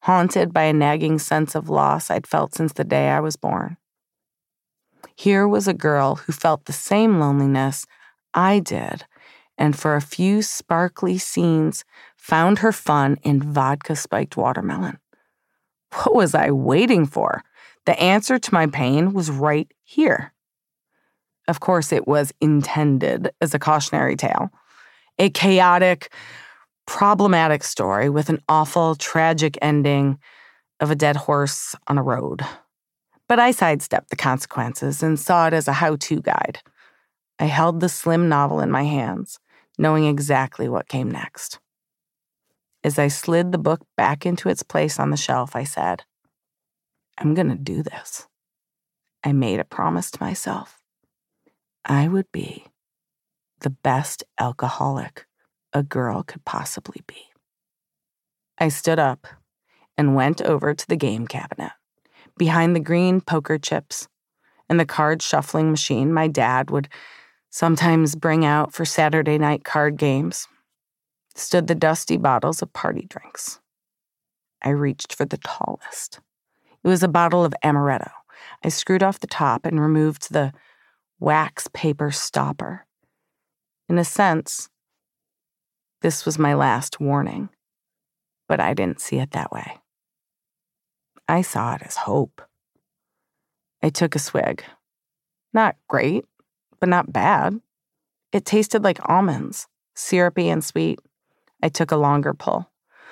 haunted by a nagging sense of loss I'd felt since the day I was born. Here was a girl who felt the same loneliness I did, and for a few sparkly scenes found her fun in vodka-spiked watermelon. What was I waiting for? The answer to my pain was right here. Of course, it was intended as a cautionary tale, a chaotic, problematic story with an awful, tragic ending of a dead horse on a road. But I sidestepped the consequences and saw it as a how-to guide. I held the slim novel in my hands, knowing exactly what came next. As I slid the book back into its place on the shelf, I said, I'm going to do this. I made a promise to myself. I would be the best alcoholic a girl could possibly be. I stood up and went over to the game cabinet. Behind the green poker chips and the card shuffling machine my dad would sometimes bring out for Saturday night card games stood the dusty bottles of party drinks. I reached for the tallest. It was a bottle of amaretto. I screwed off the top and removed the wax paper stopper. In a sense, this was my last warning, but I didn't see it that way. I saw it as hope. I took a swig. Not great, but not bad. It tasted like almonds, syrupy and sweet. I took a longer pull.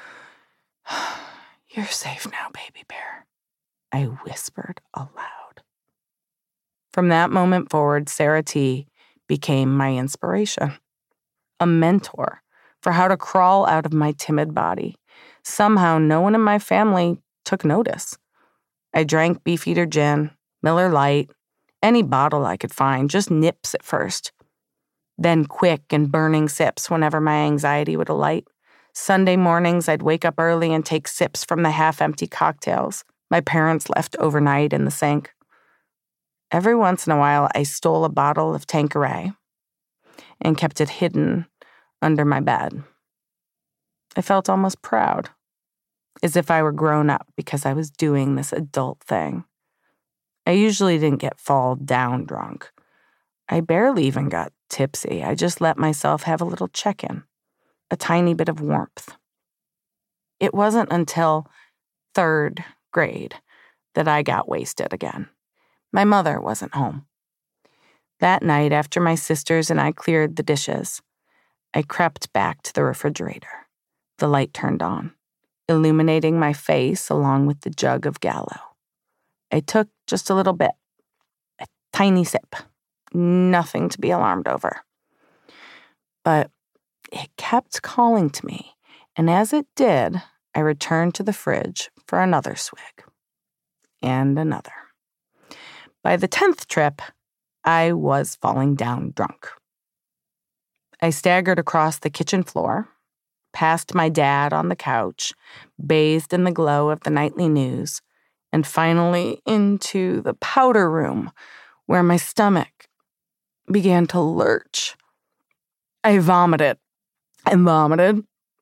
You're safe now, baby bear, I whispered aloud. From that moment forward, Sarah T. became my inspiration, a mentor for how to crawl out of my timid body. Somehow, no one in my family took notice. I drank Beefeater gin, Miller Lite, any bottle I could find, just nips at first. Then quick and burning sips whenever my anxiety would alight. Sunday mornings, I'd wake up early and take sips from the half-empty cocktails my parents left overnight in the sink. Every once in a while, I stole a bottle of Tanqueray and kept it hidden under my bed. I felt almost proud, as if I were grown up because I was doing this adult thing. I usually didn't get fall down drunk. I barely even got tipsy. I just let myself have a little check-in, a tiny bit of warmth. It wasn't until 3rd grade that I got wasted again. My mother wasn't home. That night, after my sisters and I cleared the dishes, I crept back to the refrigerator. The light turned on, illuminating my face along with the jug of Gallo. I took just a little bit, a tiny sip, nothing to be alarmed over. But it kept calling to me, and as it did, I returned to the fridge for another swig. And another. By the 10th trip, I was falling down drunk. I staggered across the kitchen floor, past my dad on the couch, bathed in the glow of the nightly news, and finally into the powder room where my stomach began to lurch. I vomited and vomited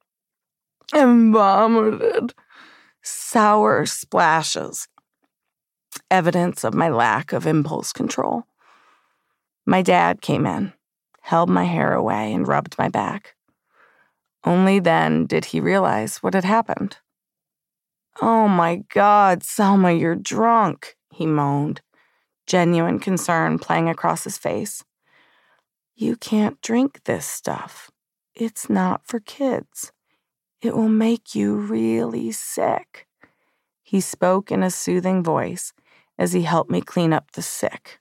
and vomited. Sour splashes, evidence of my lack of impulse control. My dad came in, held my hair away, and rubbed my back. Only then did he realize what had happened. Oh my God, Selma, you're drunk, he moaned, genuine concern playing across his face. You can't drink this stuff. It's not for kids. It will make you really sick. He spoke in a soothing voice as he helped me clean up the sick.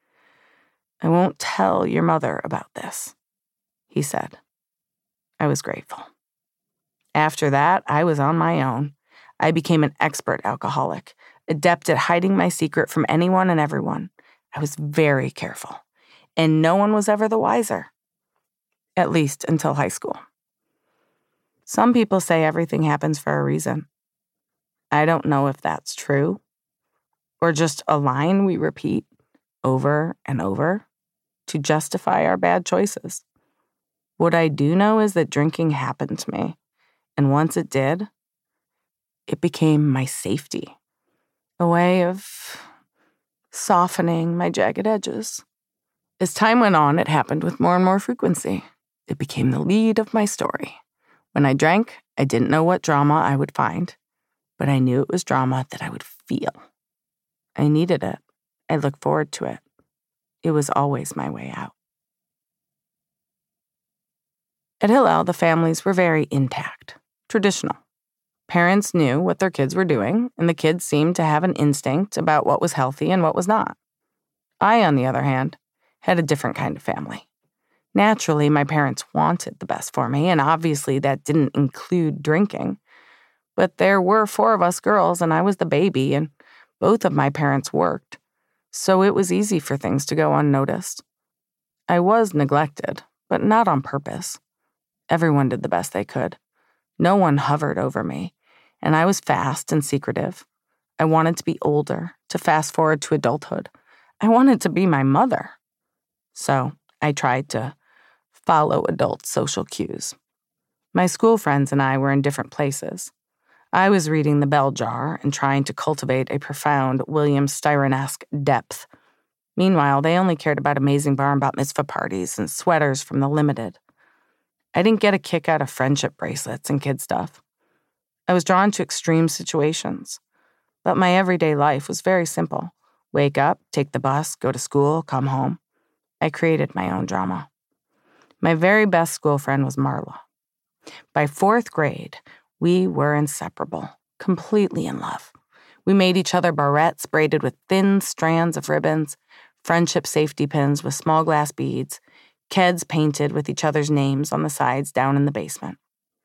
I won't tell your mother about this, he said. I was grateful. After that, I was on my own. I became an expert alcoholic, adept at hiding my secret from anyone and everyone. I was very careful, and no one was ever the wiser, at least until high school. Some people say everything happens for a reason. I don't know if that's true, or just a line we repeat over and over to justify our bad choices. What I do know is that drinking happened to me, and once it did, It became my safety, a way of softening my jagged edges. As time went on, it happened with more and more frequency. It became the lead of my story. When I drank, I didn't know what drama I would find, but I knew it was drama that I would feel. I needed it. I looked forward to it. It was always my way out. At Hillel, the families were very intact, traditional. Parents knew what their kids were doing, and the kids seemed to have an instinct about what was healthy and what was not. I, on the other hand, had a different kind of family. Naturally, my parents wanted the best for me, and obviously that didn't include drinking. But there were 4 of us girls, and I was the baby, and both of my parents worked, so it was easy for things to go unnoticed. I was neglected, but not on purpose. Everyone did the best they could. No one hovered over me, and I was fast and secretive. I wanted to be older, to fast forward to adulthood. I wanted to be my mother. So I tried to follow adult social cues. My school friends and I were in different places. I was reading The Bell Jar and trying to cultivate a profound William Styron-esque depth. Meanwhile, they only cared about Amazing Bar and Bat Mitzvah parties and sweaters from the Limited. I didn't get a kick out of friendship bracelets and kid stuff. I was drawn to extreme situations, but my everyday life was very simple. Wake up, take the bus, go to school, come home. I created my own drama. My very best school friend was Marla. By 4th grade, we were inseparable, completely in love. We made each other barrettes braided with thin strands of ribbons, friendship safety pins with small glass beads, Keds painted with each other's names on the sides down in the basement.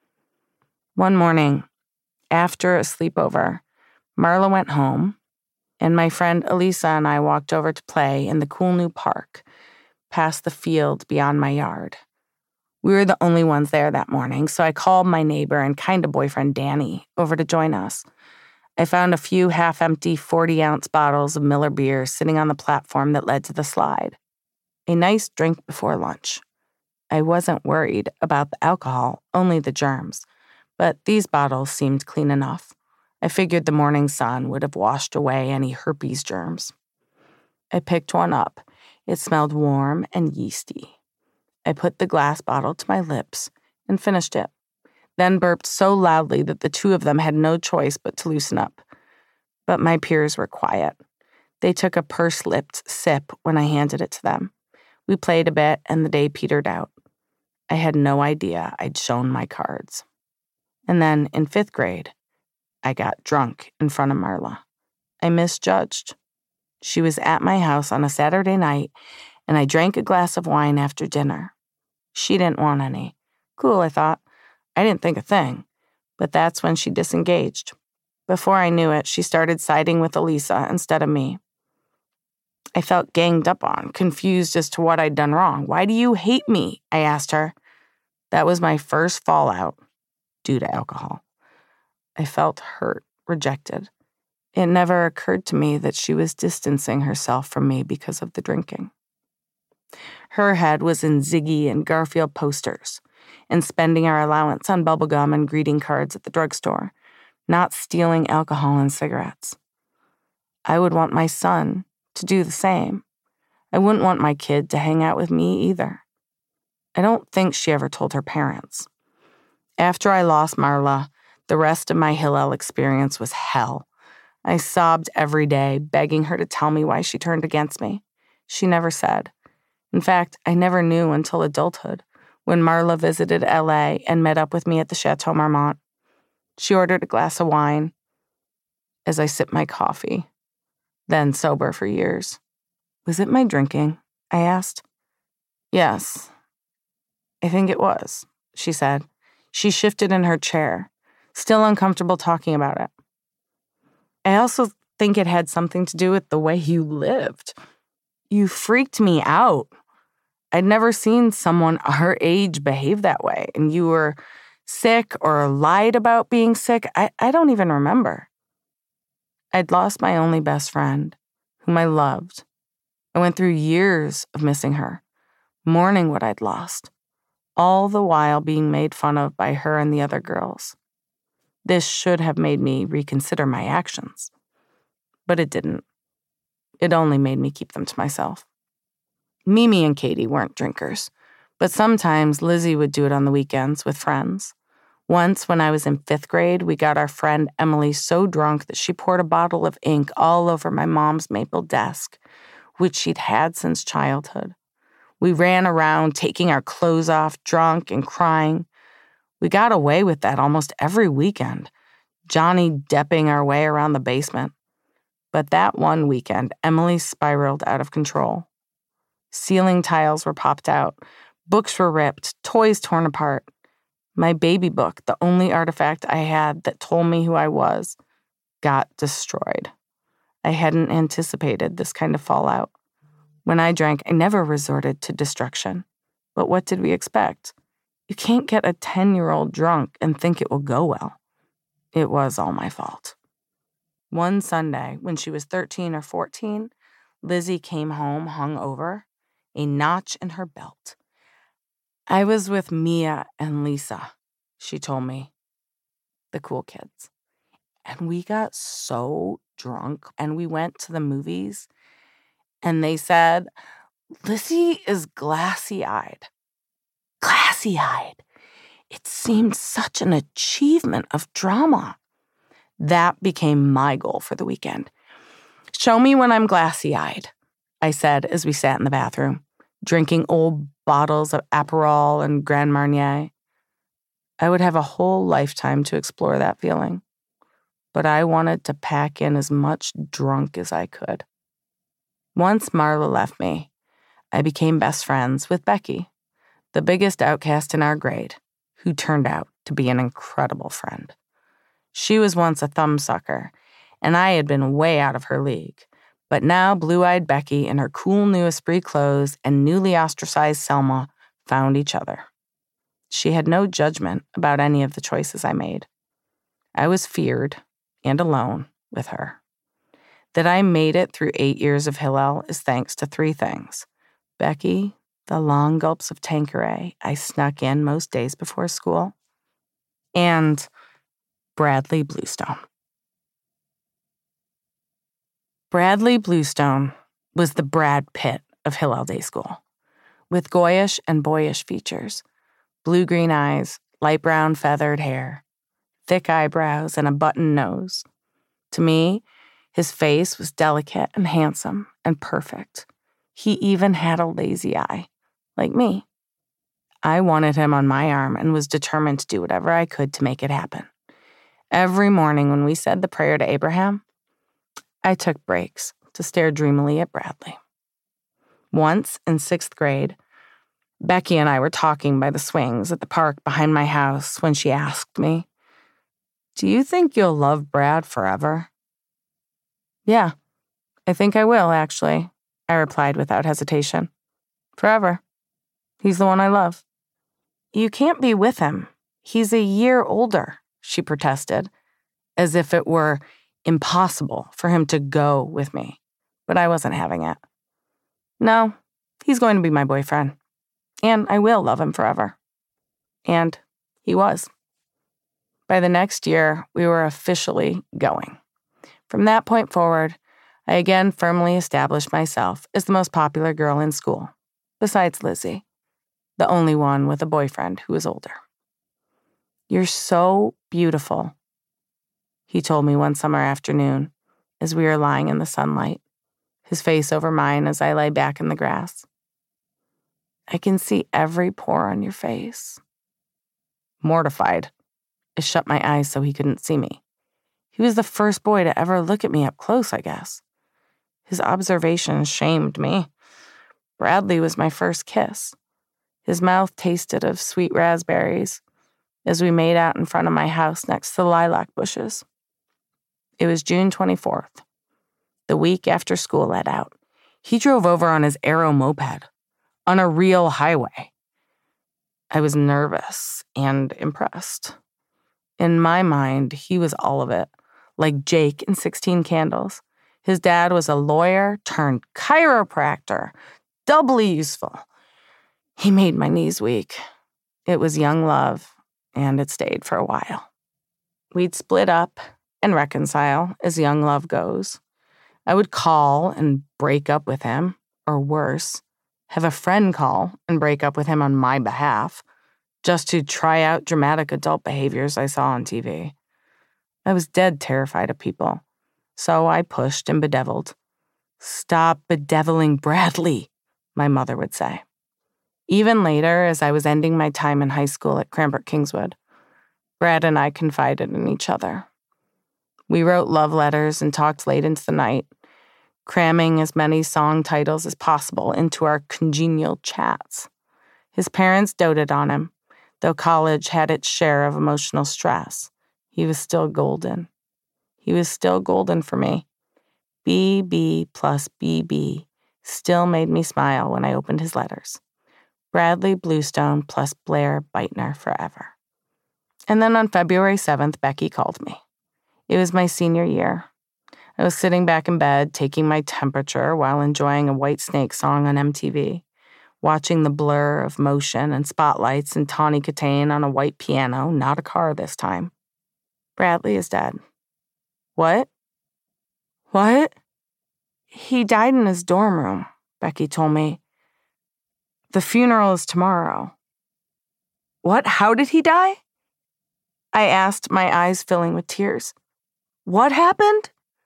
One morning, after a sleepover, Marla went home, and my friend Elisa and I walked over to play in the cool new park, past the field beyond my yard. We were the only ones there that morning, so I called my neighbor and kind of boyfriend Danny over to join us. I found a few half-empty 40-ounce bottles of Miller beer sitting on the platform that led to the slide. A nice drink before lunch. I wasn't worried about the alcohol, only the germs, but these bottles seemed clean enough. I figured the morning sun would have washed away any herpes germs. I picked one up. It smelled warm and yeasty. I put the glass bottle to my lips and finished it, then burped so loudly that the 2 of them had no choice but to loosen up. But my peers were quiet. They took a purse-lipped sip when I handed it to them. We played a bit, and the day petered out. I had no idea I'd shown my cards. And then, in 5th grade, I got drunk in front of Marla. I misjudged. She was at my house on a Saturday night, and I drank a glass of wine after dinner. She didn't want any. Cool, I thought. I didn't think a thing. But that's when she disengaged. Before I knew it, she started siding with Elisa instead of me. I felt ganged up on, confused as to what I'd done wrong. Why do you hate me? I asked her. That was my first fallout due to alcohol. I felt hurt, rejected. It never occurred to me that she was distancing herself from me because of the drinking. Her head was in Ziggy and Garfield posters, and spending our allowance on bubblegum and greeting cards at the drugstore, not stealing alcohol and cigarettes. I would want my son to do the same. I wouldn't want my kid to hang out with me either. I don't think she ever told her parents. After I lost Marla, the rest of my Hillel experience was hell. I sobbed every day, begging her to tell me why she turned against me. She never said. In fact, I never knew until adulthood, when Marla visited L.A. and met up with me at the Chateau Marmont. She ordered a glass of wine as I sipped my coffee, then sober for years. Was it my drinking? I asked. Yes, I think it was, she said. She shifted in her chair, still uncomfortable talking about it. I also think it had something to do with the way you lived. You freaked me out. I'd never seen someone our age behave that way, and you were sick or lied about being sick. I don't even remember. I'd lost my only best friend, whom I loved. I went through years of missing her, mourning what I'd lost, all the while being made fun of by her and the other girls. This should have made me reconsider my actions. But it didn't. It only made me keep them to myself. Mimi and Katie weren't drinkers, but sometimes Lizzie would do it on the weekends with friends. Once, when I was in 5th grade, we got our friend Emily so drunk that she poured a bottle of ink all over my mom's maple desk, which she'd had since childhood. We ran around taking our clothes off, drunk and crying. We got away with that almost every weekend, Johnny Depping our way around the basement. But that one weekend, Emily spiraled out of control. Ceiling tiles were popped out, books were ripped, toys torn apart. My baby book, the only artifact I had that told me who I was, got destroyed. I hadn't anticipated this kind of fallout. When I drank, I never resorted to destruction. But what did we expect? You can't get a 10-year-old drunk and think it will go well. It was all my fault. One Sunday, when she was 13 or 14, Lizzie came home hungover, a notch in her belt. I was with Mia and Lisa, she told me, the cool kids. And we got so drunk, and we went to the movies, and they said, Lizzie is glassy-eyed. Glassy-eyed. It seemed such an achievement of drama. That became my goal for the weekend. Show me when I'm glassy-eyed, I said as we sat in the bathroom, drinking old bottles of Aperol and Grand Marnier. I would have a whole lifetime to explore that feeling, but I wanted to pack in as much drunk as I could. Once Marla left me, I became best friends with Becky, the biggest outcast in our grade, who turned out to be an incredible friend. She was once a thumbsucker, and I had been way out of her league. But now blue-eyed Becky in her cool new Esprit clothes and newly ostracized Selma found each other. She had no judgment about any of the choices I made. I was feared and alone with her. That I made it through 8 years of Hillel is thanks to 3 things. Becky, the long gulps of Tanqueray I snuck in most days before school, and Bradley Bluestone. Bradley Bluestone was the Brad Pitt of Hillel Day School, with goyish and boyish features, blue-green eyes, light brown feathered hair, thick eyebrows, and a button nose. To me, his face was delicate and handsome and perfect. He even had a lazy eye, like me. I wanted him on my arm and was determined to do whatever I could to make it happen. Every morning when we said the prayer to Abraham, I took breaks to stare dreamily at Bradley. Once, in 6th grade, Becky and I were talking by the swings at the park behind my house when she asked me, "Do you think you'll love Brad forever?" "Yeah, I think I will, actually," I replied without hesitation. "Forever. He's the one I love." "You can't be with him. He's a year older," she protested, as if it were impossible for him to go with me. But I wasn't having it. "No, he's going to be my boyfriend. And I will love him forever." And he was. By the next year, we were officially going. From that point forward, I again firmly established myself as the most popular girl in school, besides Lizzie, the only one with a boyfriend who was older. "You're so beautiful," he told me one summer afternoon as we were lying in the sunlight, his face over mine as I lay back in the grass. "I can see every pore on your face." Mortified, I shut my eyes so he couldn't see me. He was the first boy to ever look at me up close, I guess. His observation shamed me. Bradley was my first kiss. His mouth tasted of sweet raspberries as we made out in front of my house next to the lilac bushes. It was June 24th, the week after school let out. He drove over on his Aero moped, on a real highway. I was nervous and impressed. In my mind, he was all of it, like Jake in 16 Candles. His dad was a lawyer turned chiropractor, doubly useful. He made my knees weak. It was young love, and it stayed for a while. We'd split up and reconcile, as young love goes. I would call and break up with him, or worse, have a friend call and break up with him on my behalf, just to try out dramatic adult behaviors I saw on TV. I was dead terrified of people, so I pushed and bedeviled. "Stop bedeviling Bradley," my mother would say. Even later, as I was ending my time in high school at Cranbrook Kingswood, Brad and I confided in each other. We wrote love letters and talked late into the night, cramming as many song titles as possible into our congenial chats. His parents doted on him, though college had its share of emotional stress. He was still golden. He was still golden for me. BB plus BB still made me smile when I opened his letters. Bradley Bluestone plus Blair Beitner forever. And then on February 7th, Becky called me. It was my senior year. I was sitting back in bed, taking my temperature while enjoying a Whitesnake song on MTV, watching the blur of motion and spotlights and Tawny Katane on a white piano, not a car this time. "Bradley is dead." "What? What?" "He died in his dorm room," Becky told me. "The funeral is tomorrow." "What? How did he die?" I asked, my eyes filling with tears. "What happened?"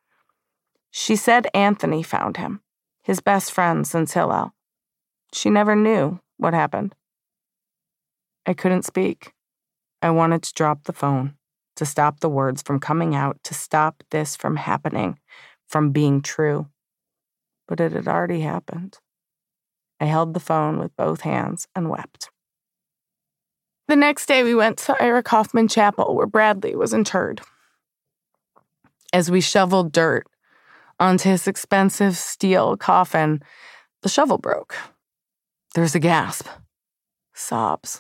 She said Anthony found him, his best friend since Hillel. She never knew what happened. I couldn't speak. I wanted to drop the phone, to stop the words from coming out, to stop this from happening, from being true. But it had already happened. I held the phone with both hands and wept. The next day, we went to Ira Kaufman Chapel, where Bradley was interred. As we shoveled dirt onto his expensive steel coffin, the shovel broke. There was a gasp, sobs.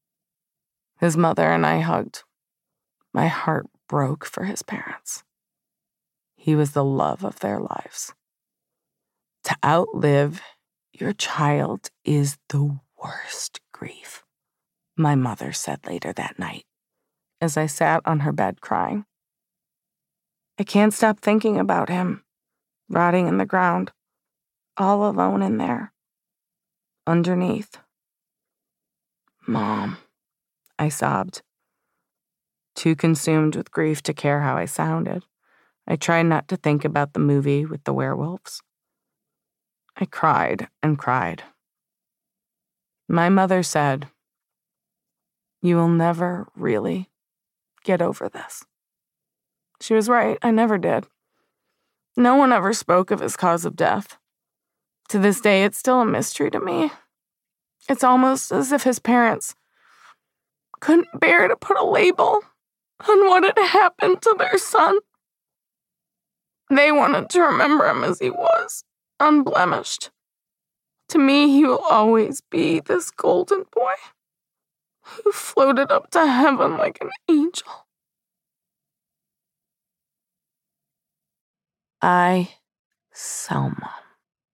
His mother and I hugged. My heart broke for his parents. He was the love of their lives. To outlive your child is the worst grief, my mother said later that night, as I sat on her bed crying. I can't stop thinking about him, rotting in the ground, all alone in there, underneath. "Mom," I sobbed. Too consumed with grief to care how I sounded, I tried not to think about the movie with the werewolves. I cried and cried. My mother said, "You will never really get over this." She was right, I never did. No one ever spoke of his cause of death. To this day, it's still a mystery to me. It's almost as if his parents couldn't bear to put a label on what had happened to their son. They wanted to remember him as he was, unblemished. To me, he will always be this golden boy who floated up to heaven like an angel. Selma.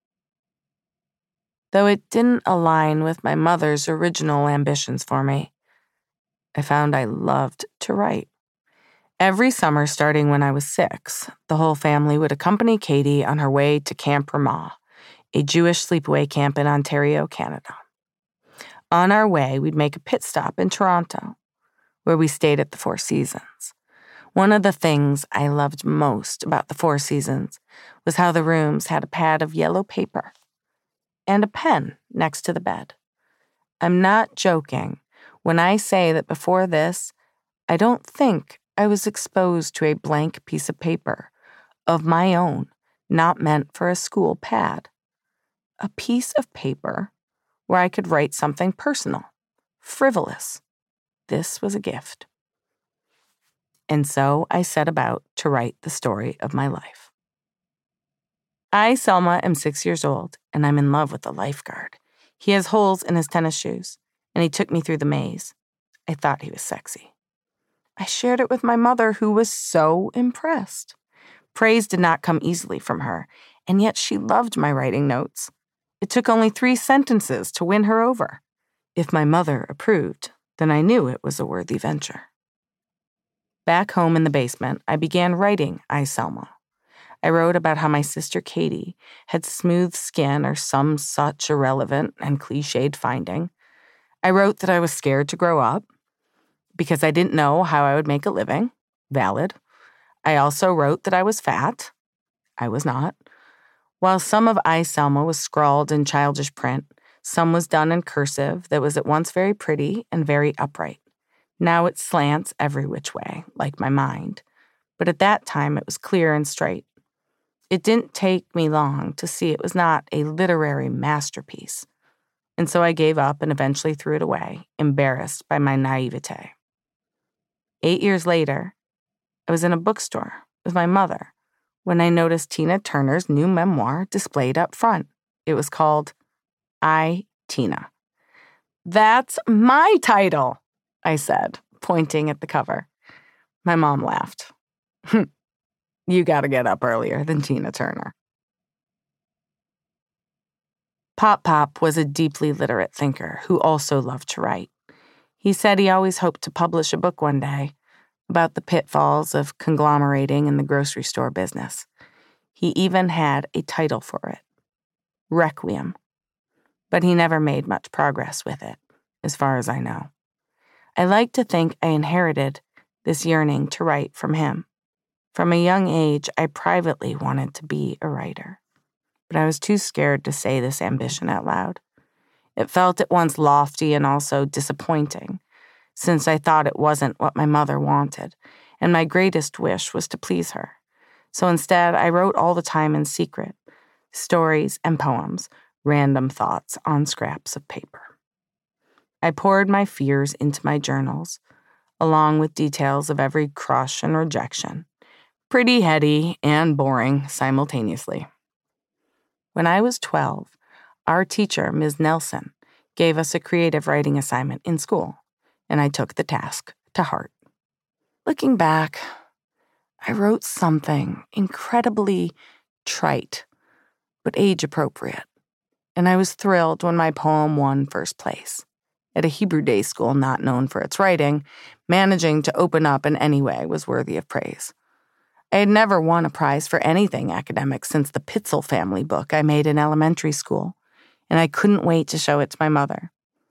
Though it didn't align with my mother's original ambitions for me, I found I loved to write. Every summer, starting when I was 6, the whole family would accompany Katie on her way to Camp Ramah, a Jewish sleepaway camp in Ontario, Canada. On our way, we'd make a pit stop in Toronto, where we stayed at the Four Seasons. One of the things I loved most about the Four Seasons was how the rooms had a pad of yellow paper and a pen next to the bed. I'm not joking when I say that before this, I don't think I was exposed to a blank piece of paper of my own, not meant for a school pad. A piece of paper where I could write something personal, frivolous. This was a gift. And so I set about to write the story of my life. I, Selma, am 6 years old, and I'm in love with the lifeguard. He has holes in his tennis shoes, and he took me through the maze. I thought he was sexy. I shared it with my mother, who was so impressed. Praise did not come easily from her, and yet she loved my writing notes. It took only 3 sentences to win her over. If my mother approved, then I knew it was a worthy venture. Back home in the basement, I began writing I, Selma. I wrote about how my sister Katie had smooth skin or some such irrelevant and cliched finding. I wrote that I was scared to grow up because I didn't know how I would make a living. Valid. I also wrote that I was fat. I was not. While some of I, Selma was scrawled in childish print, some was done in cursive that was at once very pretty and very upright. Now it slants every which way, like my mind. But at that time it was clear and straight. It didn't take me long to see it was not a literary masterpiece. And so I gave up and eventually threw it away, embarrassed by my naivete. 8 years later, I was in a bookstore with my mother when I noticed Tina Turner's new memoir displayed up front. It was called I, Tina. "That's my title," I said, pointing at the cover. My mom laughed. "You gotta get up earlier than Tina Turner." Pop was a deeply literate thinker who also loved to write. He said he always hoped to publish a book one day about the pitfalls of conglomerating in the grocery store business. He even had a title for it, Requiem. But he never made much progress with it, as far as I know. I like to think I inherited this yearning to write from him. From a young age, I privately wanted to be a writer, but I was too scared to say this ambition out loud. It felt at once lofty and also disappointing, since I thought it wasn't what my mother wanted, and my greatest wish was to please her. So instead, I wrote all the time in secret, stories and poems, random thoughts on scraps of paper. I poured my fears into my journals, along with details of every crush and rejection, pretty heady and boring simultaneously. When I was 12, our teacher, Ms. Nelson, gave us a creative writing assignment in school, and I took the task to heart. Looking back, I wrote something incredibly trite, but age-appropriate, and I was thrilled when my poem won first place. At a Hebrew day school not known for its writing, managing to open up in any way was worthy of praise. I had never won a prize for anything academic since the Pitzel family book I made in elementary school, and I couldn't wait to show it to my mother.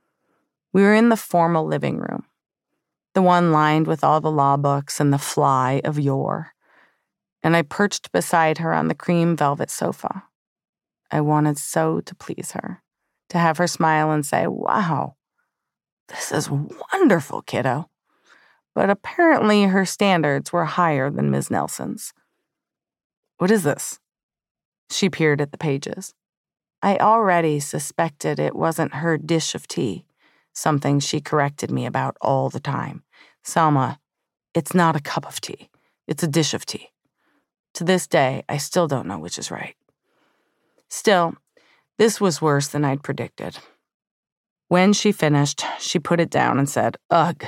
We were in the formal living room, the one lined with all the law books and the fly of yore, and I perched beside her on the cream velvet sofa. I wanted so to please her, to have her smile and say, "Wow, this is wonderful, kiddo." But apparently her standards were higher than Ms. Nelson's. "What is this?" She peered at the pages. I already suspected it wasn't her dish of tea, something she corrected me about all the time. "Selma, it's not a cup of tea. It's a dish of tea." To this day, I still don't know which is right. Still, this was worse than I'd predicted. When she finished, she put it down and said, "Ugh,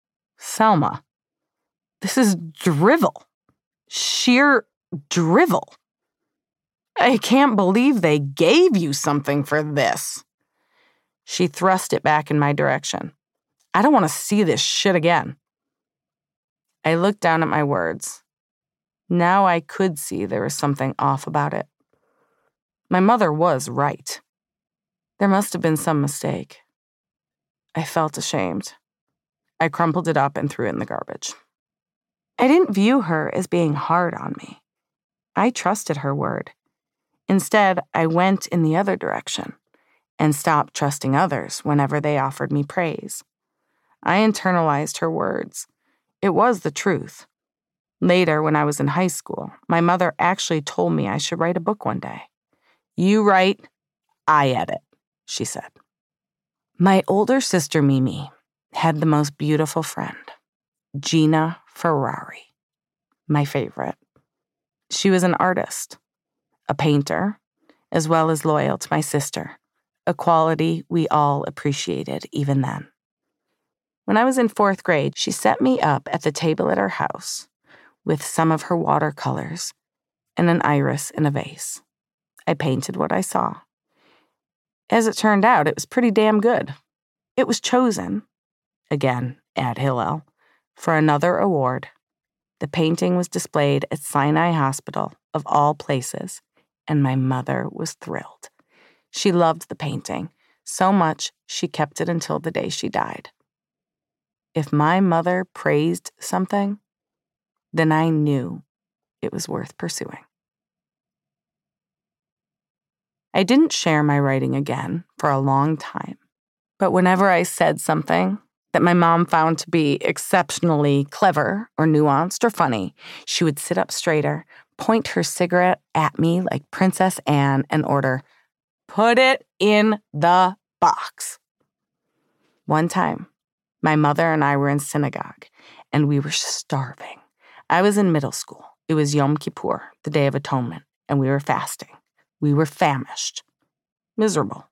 Selma, this is drivel. Sheer drivel. I can't believe they gave you something for this." She thrust it back in my direction. "I don't want to see this shit again." I looked down at my words. Now I could see there was something off about it. My mother was right. There must have been some mistake. I felt ashamed. I crumpled it up and threw it in the garbage. I didn't view her as being hard on me. I trusted her word. Instead, I went in the other direction and stopped trusting others whenever they offered me praise. I internalized her words. It was the truth. Later, when I was in high school, my mother actually told me I should write a book one day. "You write, I edit," she said. My older sister, Mimi, had the most beautiful friend, Gina Ferrari, my favorite. She was an artist, a painter, as well as loyal to my sister, a quality we all appreciated even then. When I was in 4th grade, she set me up at the table at her house with some of her watercolors and an iris in a vase. I painted what I saw. As it turned out, it was pretty damn good. It was chosen, again, ad Hillel, for another award The painting was displayed at Sinai Hospital, of all places, and my mother was thrilled. She loved the painting so much she kept it until the day she died. If my mother praised something, then I knew it was worth pursuing. I didn't share my writing again for a long time, but whenever I said something that my mom found to be exceptionally clever or nuanced or funny, she would sit up straighter, point her cigarette at me like Princess Anne, and order, "Put it in the box." One time, my mother and I were in synagogue, and we were starving. I was in middle school. It was Yom Kippur, the Day of Atonement, and we were fasting. We were famished, miserable,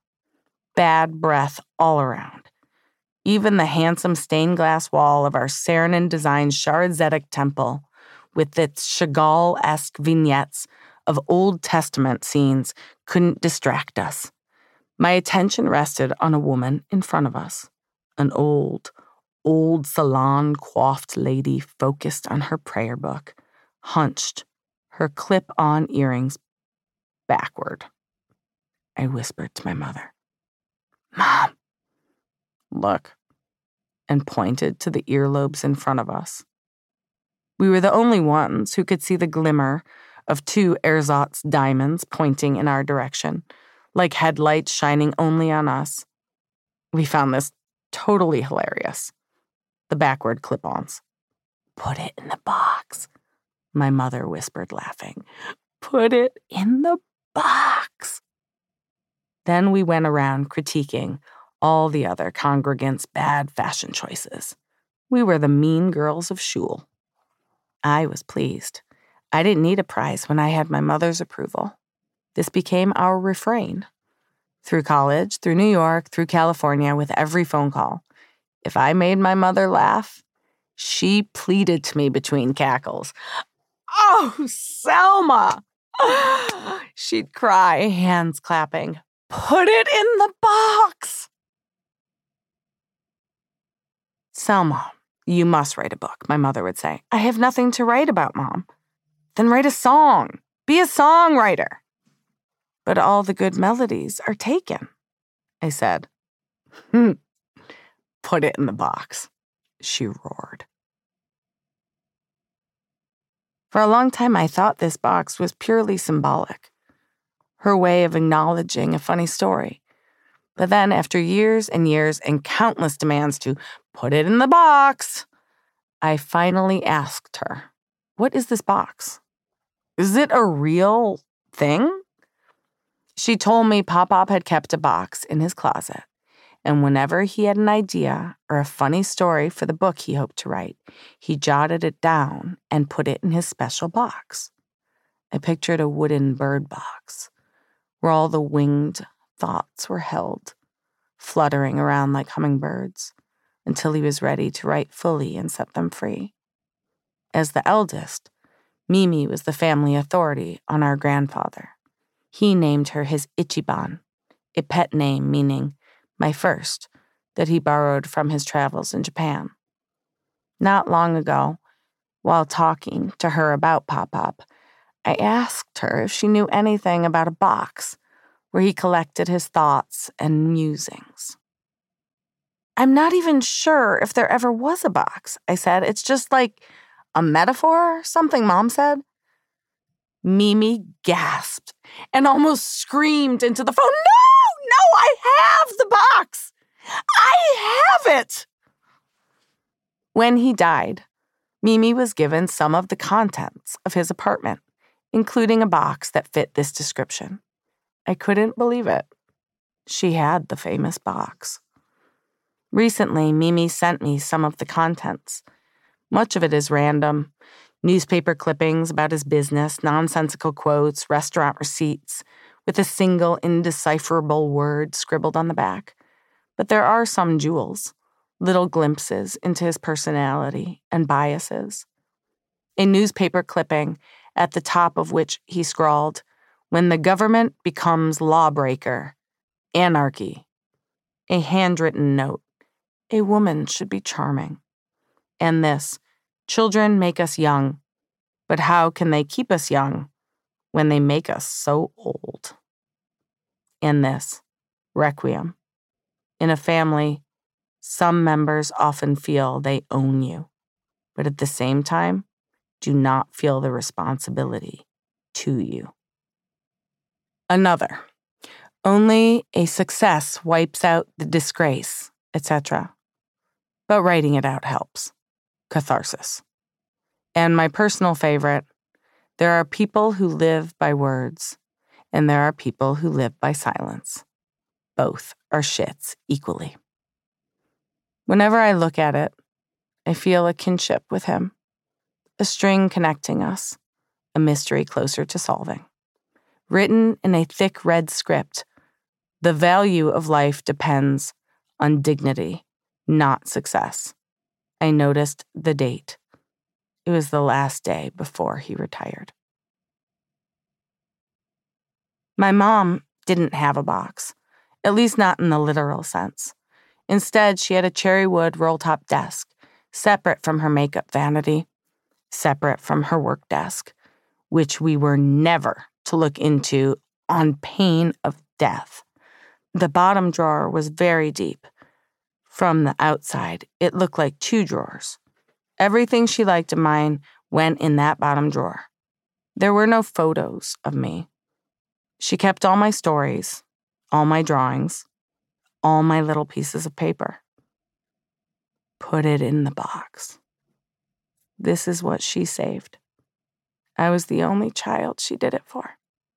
bad breath all around. Even the handsome stained glass wall of our Saarinen-designed Shaare Zedek temple, with its Chagall-esque vignettes of Old Testament scenes, couldn't distract us. My attention rested on a woman in front of us, an old salon-coiffed lady focused on her prayer book, hunched, her clip-on earrings backward. I whispered to my mother, "Mom, look," and pointed to the earlobes in front of us. We were the only ones who could see the glimmer of two ersatz diamonds pointing in our direction, like headlights shining only on us. We found this totally hilarious. The backward clip-ons. "Put it in the box," my mother whispered, laughing. "Put it in the box." Then we went around critiquing all the other congregants' bad fashion choices. We were the mean girls of shul. I was pleased. I didn't need a prize when I had my mother's approval. This became our refrain. Through college, through New York, through California, with every phone call. If I made my mother laugh, she pleaded to me between cackles, "Oh, Selma!" She'd cry, hands clapping, "Put it in the box!" "Selma, you must write a book," my mother would say. "I have nothing to write about, Mom." "Then write a song. Be a songwriter." "But all the good melodies are taken," I said. "Put it in the box," she roared. For a long time, I thought this box was purely symbolic, her way of acknowledging a funny story. But then, after years and years and countless demands to put it in the box, I finally asked her, "What is this box? Is it a real thing?" She told me Pop-Pop had kept a box in his closet, and whenever he had an idea or a funny story for the book he hoped to write, he jotted it down and put it in his special box. I pictured a wooden bird box, where all the winged thoughts were held, fluttering around like hummingbirds, until he was ready to write fully and set them free. As the eldest, Mimi was the family authority on our grandfather. He named her his Ichiban, a pet name meaning my first, that he borrowed from his travels in Japan. Not long ago, while talking to her about Pop-Pop, I asked her if she knew anything about a box where he collected his thoughts and musings. "I'm not even sure if there ever was a box," I said. "It's just like a metaphor, something Mom said." Mimi gasped and almost screamed into the phone, No, I have the box! I have it!" When he died, Mimi was given some of the contents of his apartment, including a box that fit this description. I couldn't believe it. She had the famous box. Recently, Mimi sent me some of the contents. Much of it is random. Newspaper clippings about his business, nonsensical quotes, restaurant receipts, with a single indecipherable word scribbled on the back. But there are some jewels, little glimpses into his personality and biases. A newspaper clipping at the top of which he scrawled, "When the government becomes lawbreaker, anarchy." A handwritten note, "A woman should be charming." And this, Children make us young, but how can they keep us young when they make us so old? In this, Requiem. In a family, some members often feel they own you, but at the same time, do not feel the responsibility to you. Another. Only a success wipes out the disgrace, etc. But writing it out helps. Catharsis. And my personal favorite, there are people who live by words, and there are people who live by silence. Both are shits equally. Whenever I look at it, I feel a kinship with him, a string connecting us, a mystery closer to solving. Written in a thick red script, the value of life depends on dignity, not success. I noticed the date. It was the last day before he retired. My mom didn't have a box, at least not in the literal sense. Instead, she had a cherry wood roll-top desk, separate from her makeup vanity, separate from her work desk, which we were never to look into on pain of death. The bottom drawer was very deep. From the outside, it looked like 2 drawers. Everything she liked of mine went in that bottom drawer. There were no photos of me. She kept all my stories, all my drawings, all my little pieces of paper. Put it in the box. This is what she saved. I was the only child she did it for.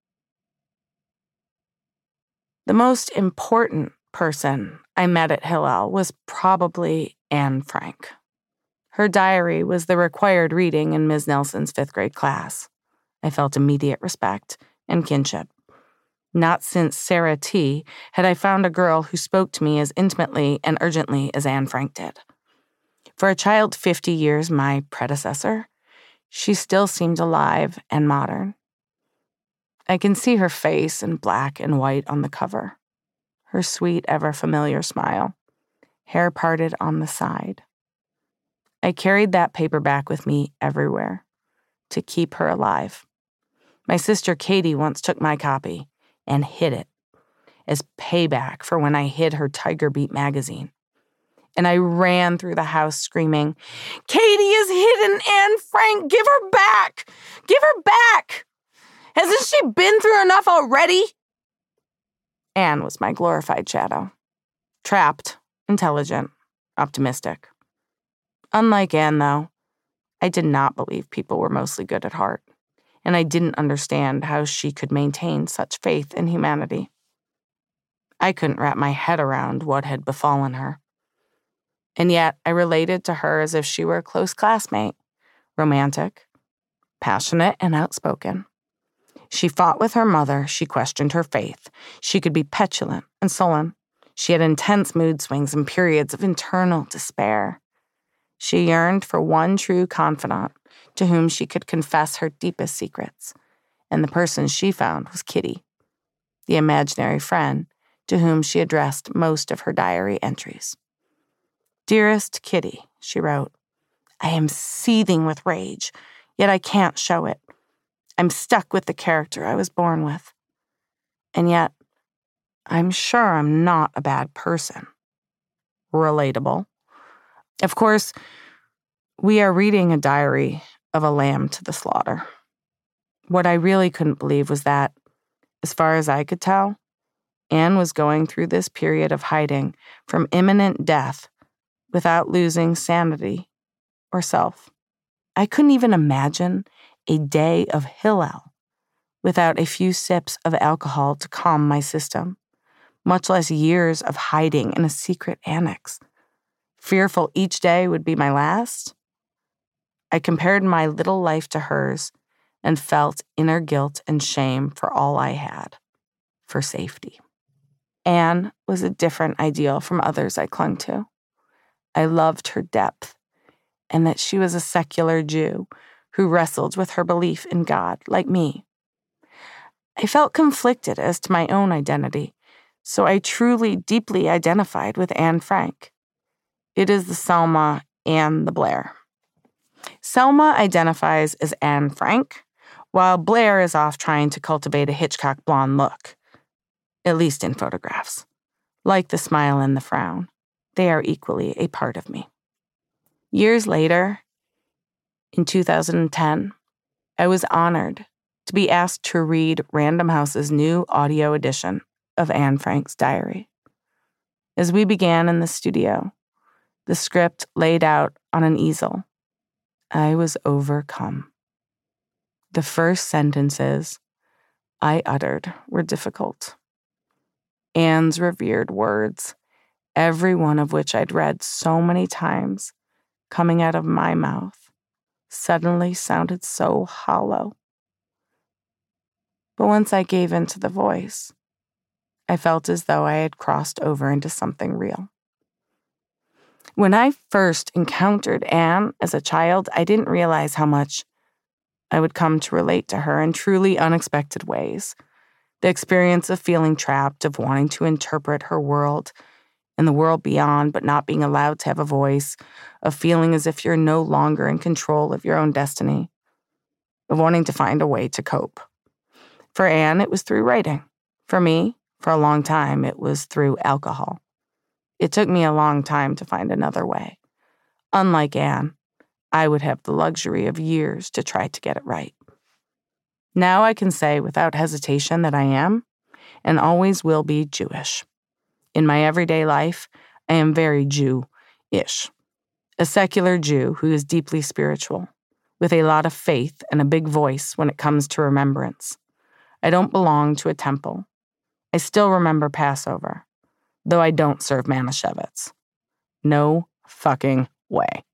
The most important person I met at Hillel was probably Anne Frank. Her diary was the required reading in Ms. Nelson's 5th grade class. I felt immediate respect and kinship. Not since Sarah T. had I found a girl who spoke to me as intimately and urgently as Anne Frank did. For a child 50 years my predecessor, she still seemed alive and modern. I can see her face in black and white on the cover, her sweet, ever-familiar smile, hair parted on the side. I carried that paperback with me everywhere to keep her alive. My sister Katie once took my copy and hid it as payback for when I hid her Tiger Beat magazine. And I ran through the house screaming, "Katie has hidden Anne Frank! Give her back! Give her back! Hasn't she been through enough already?" Anne was my glorified shadow. Trapped, intelligent, optimistic. Unlike Anne, though, I did not believe people were mostly good at heart, and I didn't understand how she could maintain such faith in humanity. I couldn't wrap my head around what had befallen her. And yet I related to her as if she were a close classmate, romantic, passionate, and outspoken. She fought with her mother. She questioned her faith. She could be petulant and sullen. She had intense mood swings and periods of internal despair. She yearned for one true confidant to whom she could confess her deepest secrets, and the person she found was Kitty, the imaginary friend to whom she addressed most of her diary entries. "Dearest Kitty," she wrote, "I am seething with rage, yet I can't show it. I'm stuck with the character I was born with. And yet, I'm sure I'm not a bad person." Relatable. Of course, we are reading a diary of a lamb to the slaughter. What I really couldn't believe was that, as far as I could tell, Anne was going through this period of hiding from imminent death without losing sanity or self. I couldn't even imagine a day of Hillel without a few sips of alcohol to calm my system, much less years of hiding in a secret annex, fearful each day would be my last. I compared my little life to hers and felt inner guilt and shame for all I had, for safety. Anne was a different ideal from others I clung to. I loved her depth, and that she was a secular Jew who wrestled with her belief in God, like me. I felt conflicted as to my own identity, so I truly, deeply identified with Anne Frank. It is the Selma and the Blair. Selma identifies as Anne Frank, while Blair is off trying to cultivate a Hitchcock blonde look, at least in photographs. Like the smile and the frown, they are equally a part of me. Years later, in 2010, I was honored to be asked to read Random House's new audio edition of Anne Frank's diary. As we began in the studio, the script laid out on an easel, I was overcome. The first sentences I uttered were difficult. Anne's revered words, every one of which I'd read so many times, coming out of my mouth, suddenly sounded so hollow. But once I gave in to the voice, I felt as though I had crossed over into something real. When I first encountered Anne as a child, I didn't realize how much I would come to relate to her in truly unexpected ways. The experience of feeling trapped, of wanting to interpret her world and the world beyond, but not being allowed to have a voice, of feeling as if you're no longer in control of your own destiny, of wanting to find a way to cope. For Anne, it was through writing. For me, for a long time, it was through alcohol. It took me a long time to find another way. Unlike Anne, I would have the luxury of years to try to get it right. Now I can say without hesitation that I am, and always will be, Jewish. In my everyday life, I am very Jew-ish. A secular Jew who is deeply spiritual, with a lot of faith and a big voice when it comes to remembrance. I don't belong to a temple. I still remember Passover, though I don't serve Manischewitz. No fucking way.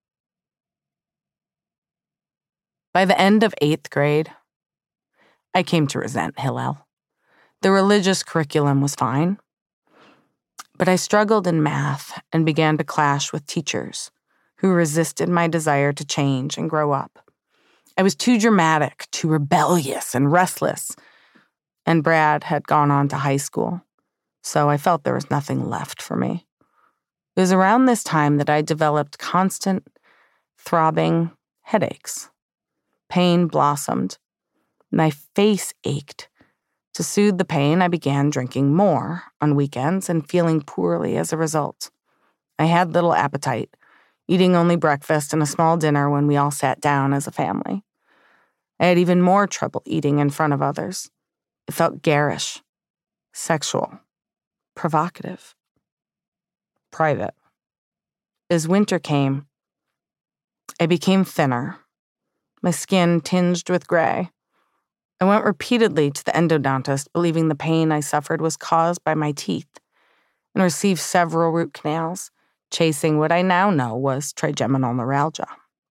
By the end of 8th grade, I came to resent Hillel. The religious curriculum was fine, but I struggled in math and began to clash with teachers who resisted my desire to change and grow up. I was too dramatic, too rebellious and restless, and Brad had gone on to high school, so I felt there was nothing left for me. It was around this time that I developed constant, throbbing headaches. Pain blossomed. My face ached. To soothe the pain, I began drinking more on weekends and feeling poorly as a result. I had little appetite, eating only breakfast and a small dinner when we all sat down as a family. I had even more trouble eating in front of others. It felt garish, sexual, provocative, private. As winter came, I became thinner, my skin tinged with gray. I went repeatedly to the endodontist, believing the pain I suffered was caused by my teeth, and received several root canals, chasing what I now know was trigeminal neuralgia.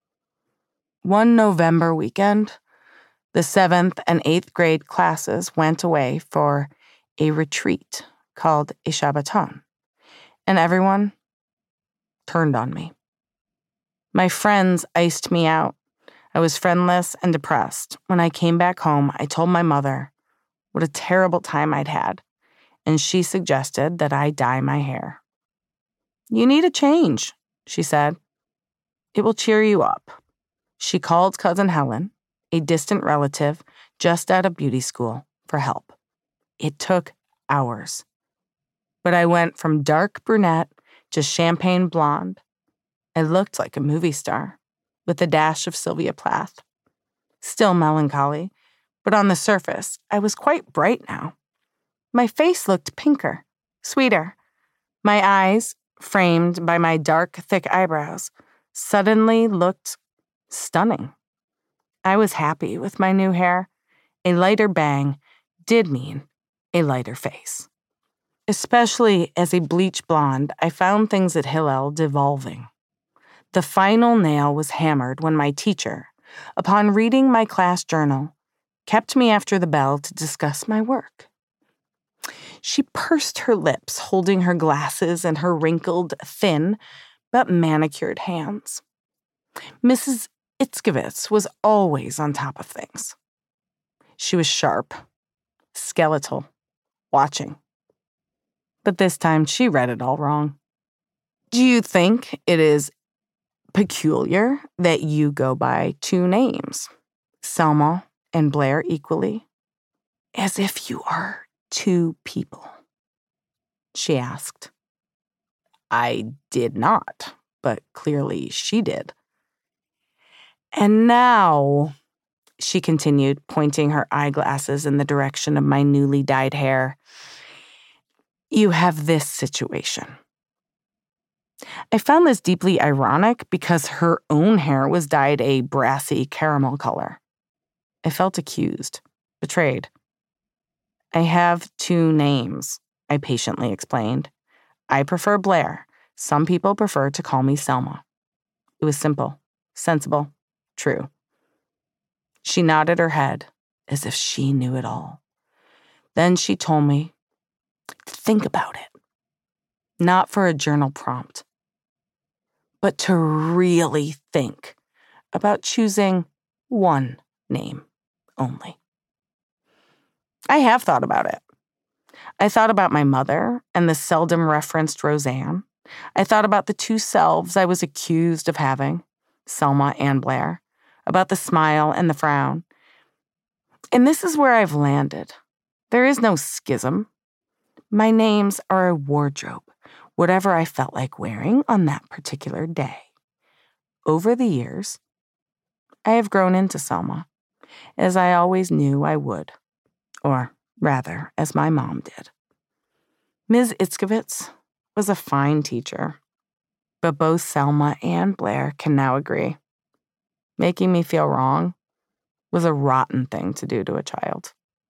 One November weekend, the 7th and 8th grade classes went away for a retreat called a Shabbaton, and everyone turned on me. My friends iced me out. I was friendless and depressed. When I came back home, I told my mother what a terrible time I'd had, and she suggested that I dye my hair. "You need a change," she said. "It will cheer you up." She called Cousin Helen, a distant relative just out of beauty school, for help. It took hours. But I went from dark brunette to champagne blonde. I looked like a movie star, with a dash of Sylvia Plath. Still melancholy, but on the surface, I was quite bright now. My face looked pinker, sweeter. My eyes, framed by my dark, thick eyebrows, suddenly looked stunning. I was happy with my new hair. A lighter bang did mean a lighter face. Especially as a bleach blonde, I found things at Hillel devolving. The final nail was hammered when my teacher, upon reading my class journal, kept me after the bell to discuss my work. She pursed her lips, holding her glasses in her wrinkled, thin, but manicured hands. Mrs. Itzkowitz was always on top of things. She was sharp, skeletal, watching. But this time she read it all wrong. "Do you think it is peculiar that you go by two names, Selma and Blair equally, as if you are two people?" she asked. I did not, but clearly she did. "And now," she continued, pointing her eyeglasses in the direction of my newly dyed hair, "you have this situation." I found this deeply ironic because her own hair was dyed a brassy caramel color. I felt accused, betrayed. "I have two names," I patiently explained. "I prefer Blair. Some people prefer to call me Selma." It was simple, sensible, true. She nodded her head as if she knew it all. Then she told me to think about it, not for a journal prompt, but to really think about choosing one name only. I have thought about it. I thought about my mother and the seldom referenced Roseanne. I thought about the two selves I was accused of having, Selma and Blair, about the smile and the frown. And this is where I've landed. There is no schism. My names are a wardrobe, whatever I felt like wearing on that particular day. Over the years, I have grown into Selma, as I always knew I would, or rather, as my mom did. Ms. Itzkovitz was a fine teacher, but both Selma and Blair can now agree. Making me feel wrong was a rotten thing to do to a child.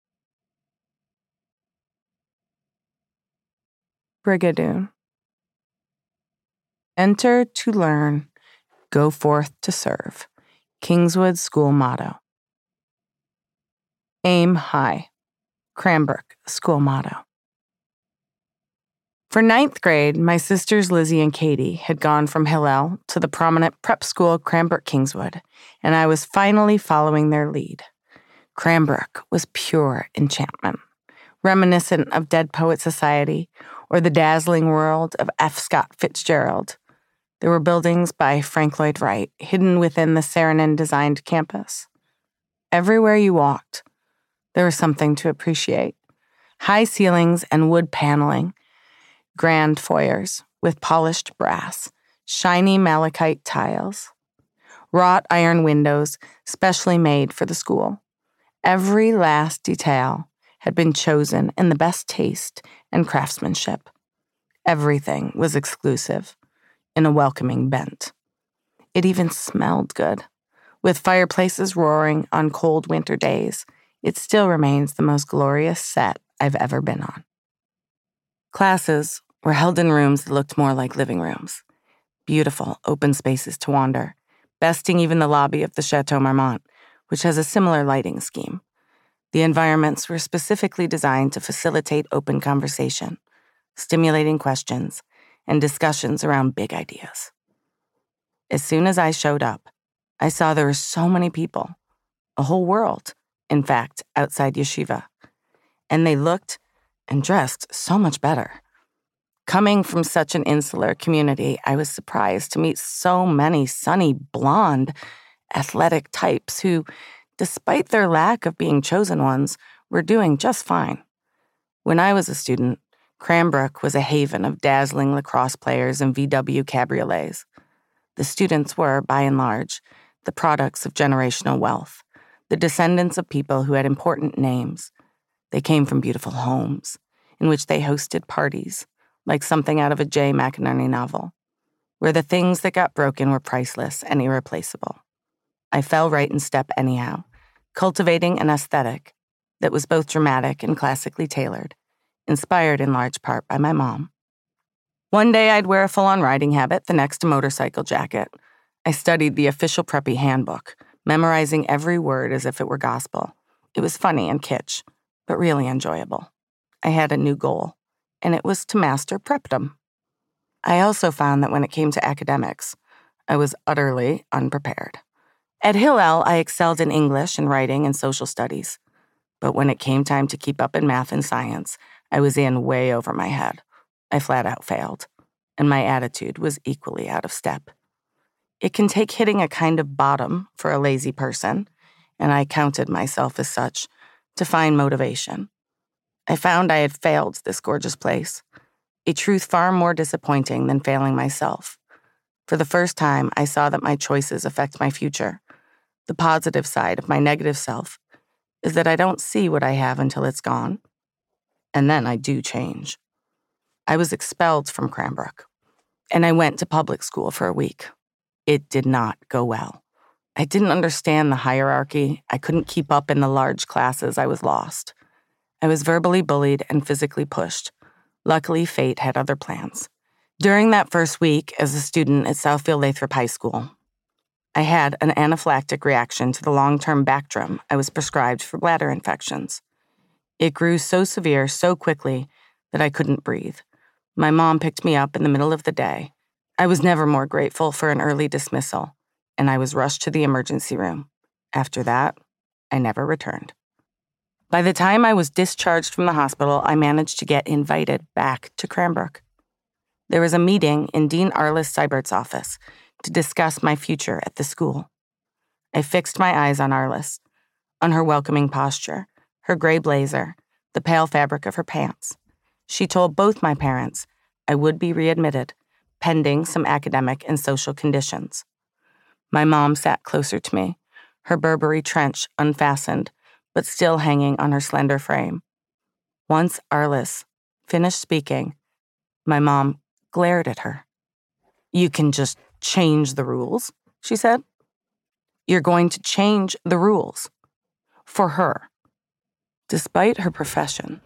Brigadoon. Enter to learn, go forth to serve. Kingswood School motto. Aim high. Cranbrook School motto. For 9th grade, my sisters Lizzie and Katie had gone from Hillel to the prominent prep school Cranbrook Kingswood, and I was finally following their lead. Cranbrook was pure enchantment, reminiscent of Dead Poet Society or the dazzling world of F. Scott Fitzgerald. There were buildings by Frank Lloyd Wright hidden within the Saarinen-designed campus. Everywhere you walked, there was something to appreciate. High ceilings and wood paneling, grand foyers with polished brass, shiny malachite tiles, wrought iron windows specially made for the school. Every last detail had been chosen in the best taste and craftsmanship. Everything was exclusive, in a welcoming bent. It even smelled good. With fireplaces roaring on cold winter days, it still remains the most glorious set I've ever been on. Classes were held in rooms that looked more like living rooms. Beautiful open spaces to wander, besting even the lobby of the Chateau Marmont, which has a similar lighting scheme. The environments were specifically designed to facilitate open conversation, stimulating questions, and discussions around big ideas. As soon as I showed up, I saw there were so many people, a whole world, in fact, outside yeshiva. And they looked and dressed so much better. Coming from such an insular community, I was surprised to meet so many sunny, blonde, athletic types who, despite their lack of being chosen ones, were doing just fine. When I was a student, Cranbrook was a haven of dazzling lacrosse players and VW cabriolets. The students were, by and large, the products of generational wealth, the descendants of people who had important names. They came from beautiful homes, in which they hosted parties, like something out of a J. McInerney novel, where the things that got broken were priceless and irreplaceable. I fell right in step anyhow, cultivating an aesthetic that was both dramatic and classically tailored, inspired in large part by my mom. One day I'd wear a full-on riding habit, the next a motorcycle jacket. I studied the official preppy handbook, memorizing every word as if it were gospel. It was funny and kitsch, but really enjoyable. I had a new goal, and it was to master prepdom. I also found that when it came to academics, I was utterly unprepared. At Hillel, I excelled in English and writing and social studies. But when it came time to keep up in math and science, I was in way over my head. I flat out failed, and my attitude was equally out of step. It can take hitting a kind of bottom for a lazy person, and I counted myself as such, to find motivation. I found I had failed this gorgeous place, a truth far more disappointing than failing myself. For the first time, I saw that my choices affect my future. The positive side of my negative self is that I don't see what I have until it's gone. And then I do change. I was expelled from Cranbrook, and I went to public school for a week. It did not go well. I didn't understand the hierarchy. I couldn't keep up in the large classes. I was lost. I was verbally bullied and physically pushed. Luckily, fate had other plans. During that first week as a student at Southfield Lathrop High School, I had an anaphylactic reaction to the long-term Bactrim I was prescribed for bladder infections. It grew so severe so quickly that I couldn't breathe. My mom picked me up in the middle of the day. I was never more grateful for an early dismissal, and I was rushed to the emergency room. After that, I never returned. By the time I was discharged from the hospital, I managed to get invited back to Cranbrook. There was a meeting in Dean Arliss Seibert's office to discuss my future at the school. I fixed my eyes on Arliss, on her welcoming posture, her gray blazer, the pale fabric of her pants. She told both my parents I would be readmitted, pending some academic and social conditions. My mom sat closer to me, her Burberry trench unfastened, but still hanging on her slender frame. Once Arliss finished speaking, my mom glared at her. "You can just change the rules," she said. "You're going to change the rules." For her. Despite her profession,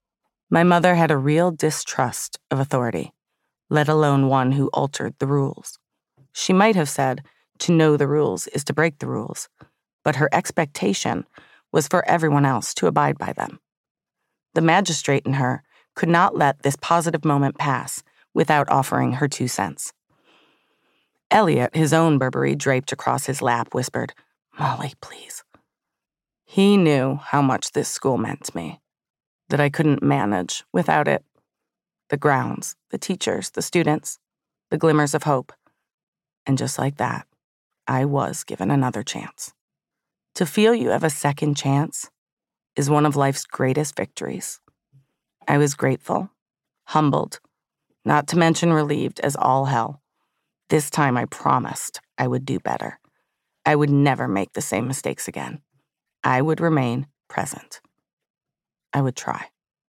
my mother had a real distrust of authority, let alone one who altered the rules. She might have said, to know the rules is to break the rules, but her expectation was for everyone else to abide by them. The magistrate in her could not let this positive moment pass without offering her 2 cents. Elliot, his own Burberry draped across his lap, whispered, "Molly, please." He knew how much this school meant to me, that I couldn't manage without it. The grounds, the teachers, the students, the glimmers of hope. And just like that, I was given another chance. To feel you have a second chance is one of life's greatest victories. I was grateful, humbled, not to mention relieved as all hell. This time I promised I would do better. I would never make the same mistakes again. I would remain present. I would try.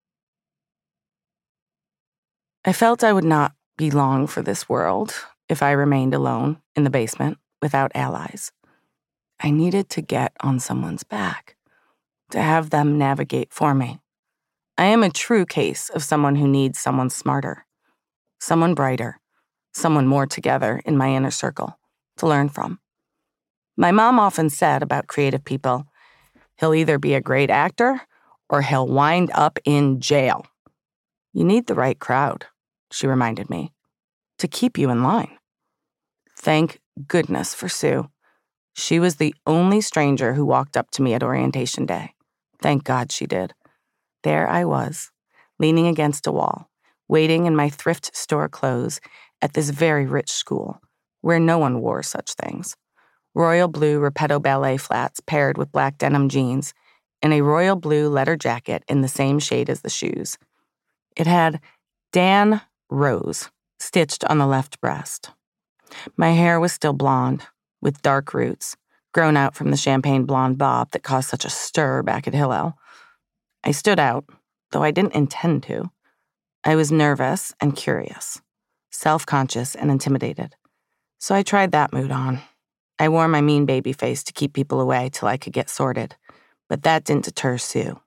I felt I would not be long for this world if I remained alone in the basement without allies. I needed to get on someone's back, to have them navigate for me. I am a true case of someone who needs someone smarter, someone brighter, someone more together in my inner circle to learn from. My mom often said about creative people, he'll either be a great actor or he'll wind up in jail. You need the right crowd, she reminded me, to keep you in line. Thank goodness for Sue. She was the only stranger who walked up to me at orientation day. Thank God she did. There I was, leaning against a wall, waiting in my thrift store clothes at this very rich school, where no one wore such things. Royal blue Repetto ballet flats paired with black denim jeans, and a royal blue leather jacket in the same shade as the shoes. It had Dan Rose stitched on the left breast. My hair was still blonde, with dark roots, grown out from the champagne blonde bob that caused such a stir back at Hillel. I stood out, though I didn't intend to. I was nervous and curious, self-conscious and intimidated. So I tried that mood on. I wore my mean baby face to keep people away till I could get sorted, but that didn't deter Sue.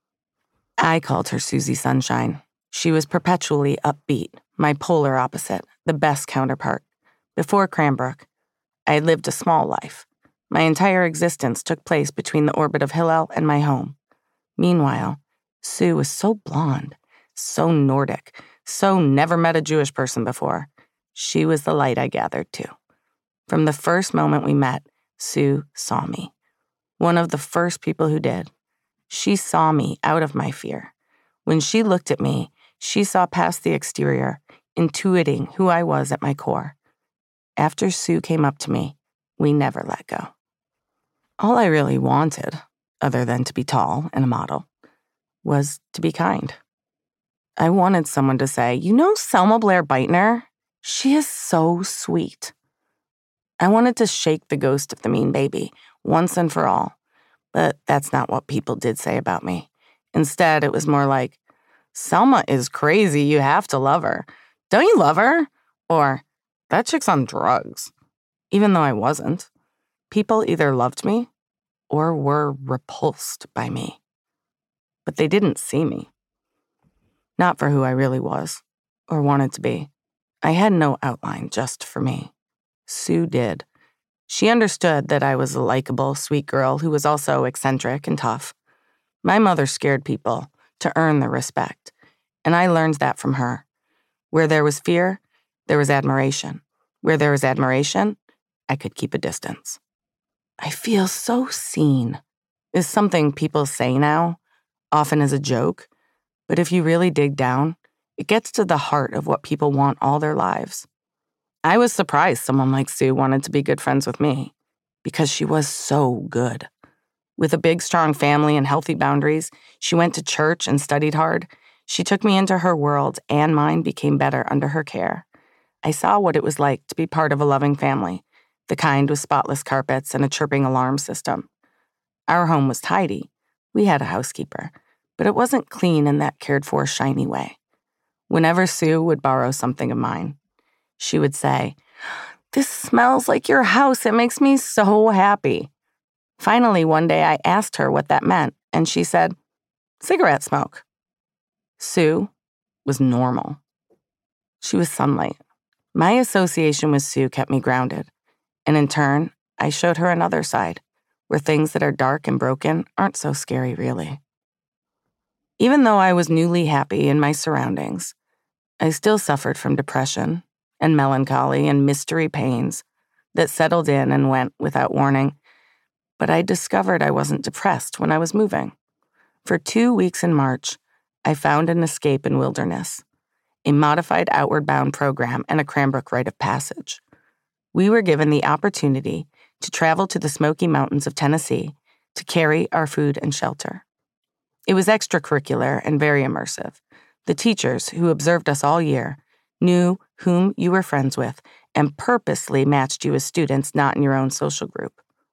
I called her Susie Sunshine. She was perpetually upbeat, my polar opposite, the best counterpart. Before Cranbrook, I had lived a small life. My entire existence took place between the orbit of Hillel and my home. Meanwhile, Sue was so blonde, so Nordic, so never met a Jewish person before. She was the light I gathered to. From the first moment we met, Sue saw me. One of the first people who did. She saw me out of my fear. When she looked at me, she saw past the exterior, intuiting who I was at my core. after Sue came up to me, we never let go. All I really wanted, other than to be tall and a model, was to be kind. I wanted someone to say, "You know Selma Blair Beitner? She is so sweet." I wanted to shake the ghost of the mean baby once and for all, but that's not what people did say about me. Instead, it was more like, "Selma is crazy, you have to love her. Don't you love her?" Or, "That chick's on drugs." Even though I wasn't, people either loved me or were repulsed by me. But they didn't see me. Not for who I really was or wanted to be. I had no outline just for me. Sue did. She understood that I was a likable, sweet girl who was also eccentric and tough. My mother scared people to earn their respect, and I learned that from her. Where there was fear, there was admiration. Where there was admiration, I could keep a distance. "I feel so seen" is something people say now, often as a joke, but if you really dig down, it gets to the heart of what people want all their lives. I was surprised someone like Sue wanted to be good friends with me, because she was so good. With a big, strong family and healthy boundaries, she went to church and studied hard. She took me into her world, and mine became better under her care. I saw what it was like to be part of a loving family, the kind with spotless carpets and a chirping alarm system. Our home was tidy. We had a housekeeper, but it wasn't clean in that cared-for, shiny way. Whenever Sue would borrow something of mine, she would say, "This smells like your house. It makes me so happy." Finally, one day I asked her what that meant, and she said, "Cigarette smoke." Sue was normal. She was sunlight. My association with Sue kept me grounded, and in turn, I showed her another side, where things that are dark and broken aren't so scary, really. Even though I was newly happy in my surroundings, I still suffered from depression and melancholy and mystery pains that settled in and went without warning. But I discovered I wasn't depressed when I was moving. For 2 weeks in March, I found an escape in Wilderness, a modified Outward Bound program and a Cranbrook rite of passage. We were given the opportunity to travel to the Smoky Mountains of Tennessee to carry our food and shelter. It was extracurricular and very immersive. The teachers, who observed us all year, knew whom you were friends with and purposely matched you as students not in your own social group.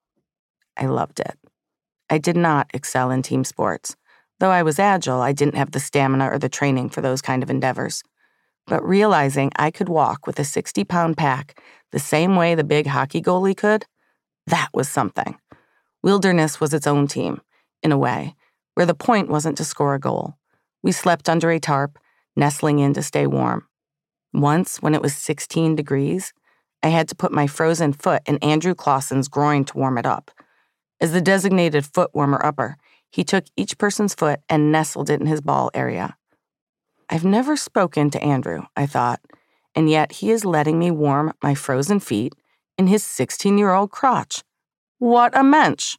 I loved it. I did not excel in team sports. Though I was agile, I didn't have the stamina or the training for those kind of endeavors. But realizing I could walk with a 60-pound pack the same way the big hockey goalie could, that was something. Wilderness was its own team, in a way, where the point wasn't to score a goal. We slept under a tarp, nestling in to stay warm. Once, when it was 16 degrees, I had to put my frozen foot in Andrew Clausen's groin to warm it up. As the designated foot warmer-upper, he took each person's foot and nestled it in his ball area. I've never spoken to Andrew, I thought, and yet he is letting me warm my frozen feet in his 16-year-old crotch. What a mensch!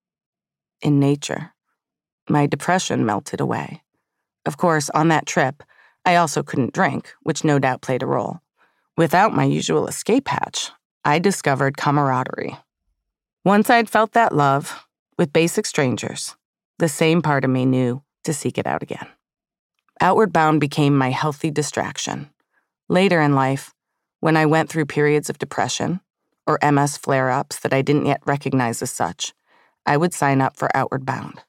In nature, my depression melted away. Of course, on that trip, I also couldn't drink, which no doubt played a role. Without my usual escape hatch, I discovered camaraderie. Once I'd felt that love, with basic strangers, the same part of me knew to seek it out again. Outward Bound became my healthy distraction. Later in life, when I went through periods of depression or MS flare-ups that I didn't yet recognize as such, I would sign up for Outward Bound.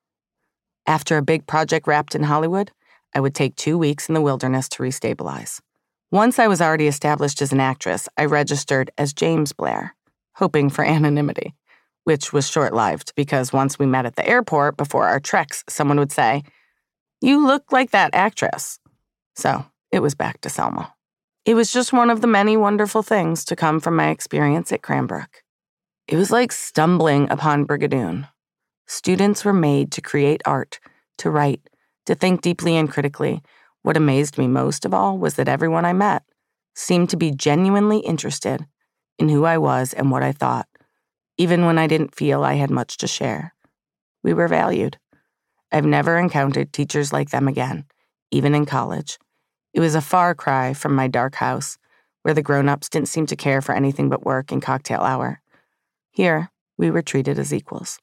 After a big project wrapped in Hollywood, I would take 2 weeks in the wilderness to restabilize. Once I was already established as an actress, I registered as James Blair, hoping for anonymity, which was short-lived because once we met at the airport before our treks, someone would say, "You look like that actress." So it was back to Selma. It was just one of the many wonderful things to come from my experience at Cranbrook. It was like stumbling upon Brigadoon. Students were made to create art, to write, to think deeply and critically. What amazed me most of all was that everyone I met seemed to be genuinely interested in who I was and what I thought, even when I didn't feel I had much to share. We were valued. I've never encountered teachers like them again, even in college. It was a far cry from my dark house, where the grown-ups didn't seem to care for anything but work and cocktail hour. Here, we were treated as equals.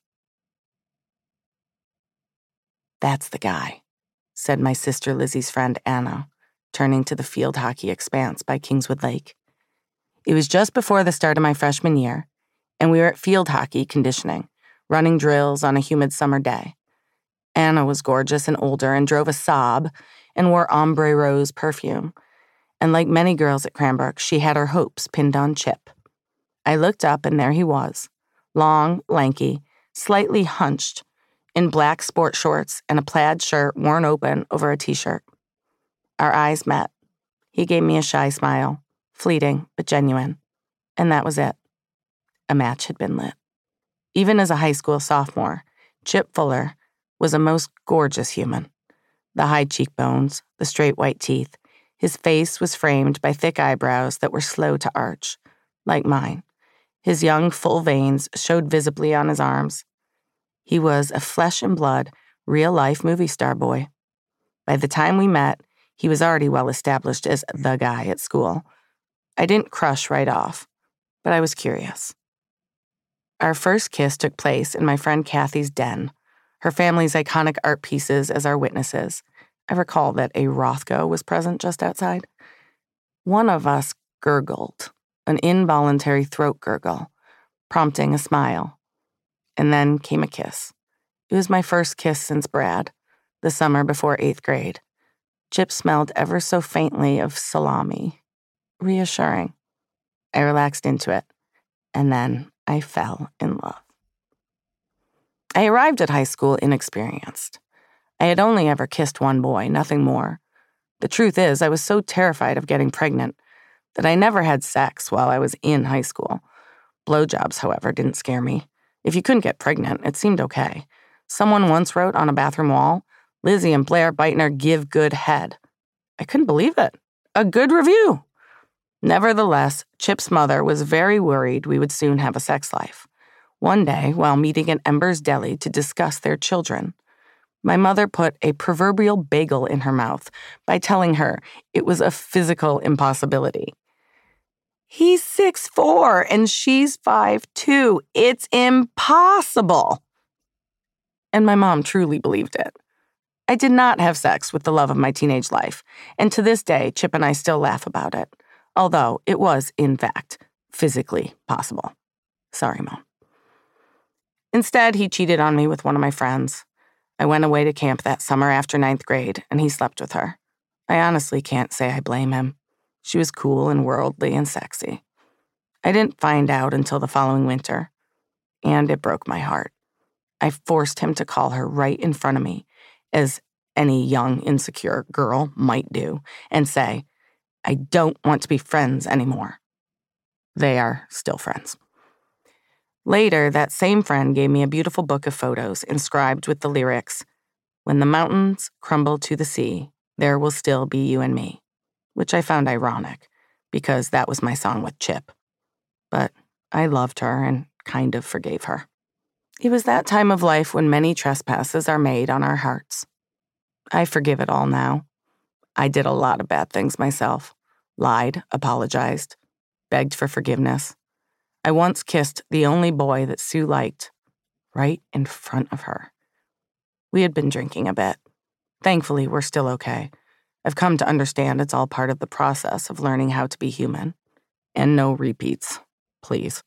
"That's the guy," said my sister Lizzie's friend Anna, turning to the field hockey expanse by Kingswood Lake. It was just before the start of my freshman year, and we were at field hockey conditioning, running drills on a humid summer day. Anna was gorgeous and older and drove a Saab and wore ombre rose perfume. And like many girls at Cranbrook, she had her hopes pinned on Chip. I looked up and there he was, long, lanky, slightly hunched, in black sport shorts and a plaid shirt worn open over a t-shirt. Our eyes met. He gave me a shy smile, fleeting but genuine, and that was it. A match had been lit. Even as a high school sophomore, Chip Fuller was a most gorgeous human. The high cheekbones, the straight white teeth, his face was framed by thick eyebrows that were slow to arch, like mine. His young, full veins showed visibly on his arms. He was a flesh and blood, real-life movie star boy. By the time we met, he was already well established as the guy at school. I didn't crush right off, but I was curious. Our first kiss took place in my friend Kathy's den, her family's iconic art pieces as our witnesses. I recall that a Rothko was present just outside. One of us gurgled, an involuntary throat gurgle, prompting a smile. And then came a kiss. It was my first kiss since Brad, the summer before 8th grade. Chip smelled ever so faintly of salami. Reassuring. I relaxed into it, and then I fell in love. I arrived at high school inexperienced. I had only ever kissed one boy, nothing more. The truth is, I was so terrified of getting pregnant that I never had sex while I was in high school. Blowjobs, however, didn't scare me. If you couldn't get pregnant, it seemed okay. Someone once wrote on a bathroom wall, "Lizzie and Blair Beitner give good head." I couldn't believe it. A good review. Nevertheless, Chip's mother was very worried we would soon have a sex life. One day, while meeting at Ember's Deli to discuss their children, my mother put a proverbial bagel in her mouth by telling her it was a physical impossibility. "He's 6'4" and she's 5'2". It's impossible. And my mom truly believed it. I did not have sex with the love of my teenage life, and to this day, Chip and I still laugh about it, although it was, in fact, physically possible. Sorry, Mom. Instead, he cheated on me with one of my friends. I went away to camp that summer after 9th grade, and he slept with her. I honestly can't say I blame him. She was cool and worldly and sexy. I didn't find out until the following winter, and it broke my heart. I forced him to call her right in front of me, as any young, insecure girl might do, and say, "I don't want to be friends anymore." They are still friends. Later, that same friend gave me a beautiful book of photos inscribed with the lyrics, "When the mountains crumble to the sea, there will still be you and me," which I found ironic, because that was my song with Chip. But I loved her and kind of forgave her. It was that time of life when many trespasses are made on our hearts. I forgive it all now. I did a lot of bad things myself. Lied, apologized, begged for forgiveness. I once kissed the only boy that Sue liked, right in front of her. We had been drinking a bit. Thankfully, we're still okay. I've come to understand it's all part of the process of learning how to be human. And no repeats, please.